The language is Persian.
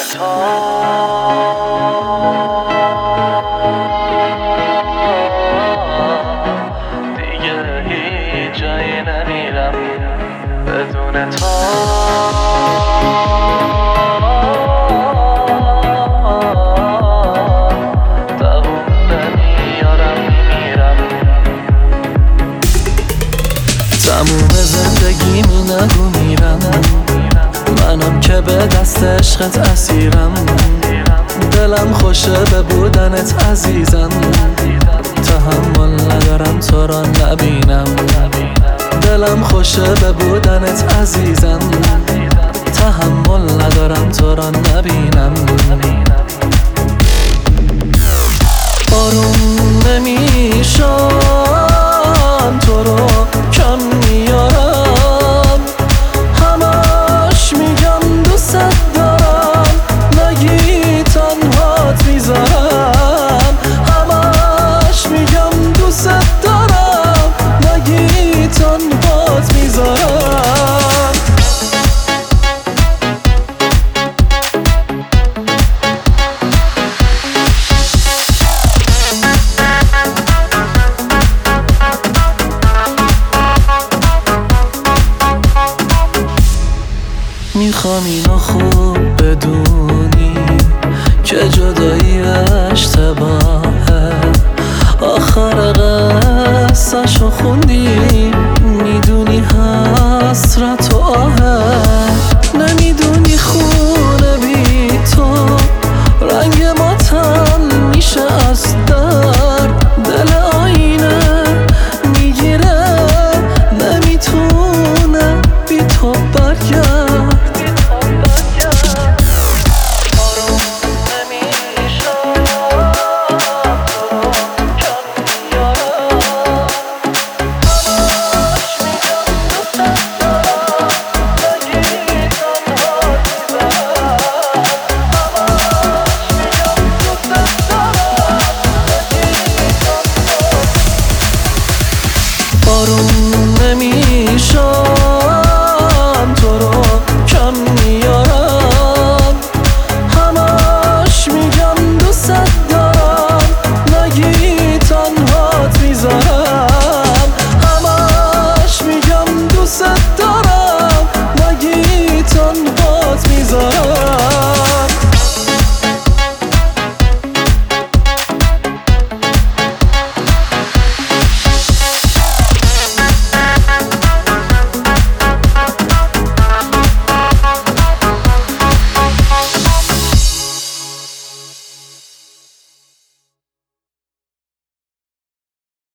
دیگه هیچ جایی نمیرم بدون تو. دووم نمیارم میمیرم. تموم زندگیمی نگو میرم، منم که به دست عشقت اسیرم. دلم خوشه به بودنت عزیزم، تحمل ندارم تو را نبینم. دلم خوشه به بودنت عزیزم، تحمل ندارم تو را نبینم. آروم نمیشم تو رو کم میارم، همش میگم دوست دارم نگی تنهات میذارم. همش میگم دوست دارم نگی تنهات میذارم. میخوام اینو خوب بدونی که جدایی اشتباهه. آخر قصه‌شو خوندی، میدونی حسرت و آهه. نمیدونی خونه بی تو رنگ ماتم میشه از درد. دل آینه میگیره نمیتونه بی تو برگرد. آروم